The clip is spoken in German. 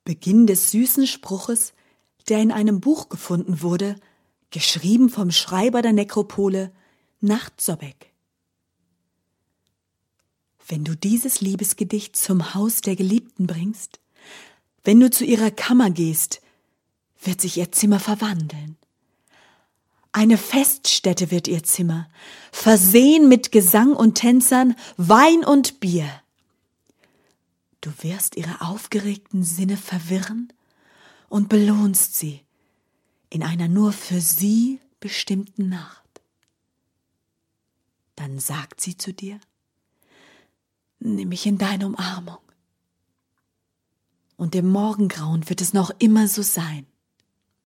Beginn des süßen Spruches, der in einem Buch gefunden wurde, geschrieben vom Schreiber der Nekropole, Nacht Sobek. Wenn du dieses Liebesgedicht zum Haus der Geliebten bringst, wenn du zu ihrer Kammer gehst, wird sich ihr Zimmer verwandeln. Eine Feststätte wird ihr Zimmer, versehen mit Gesang und Tänzern, Wein und Bier. Du wirst ihre aufgeregten Sinne verwirren und belohnst sie in einer nur für sie bestimmten Nacht. Dann sagt sie zu dir: Nimm mich in deine Umarmung. Und im Morgengrauen wird es noch immer so sein.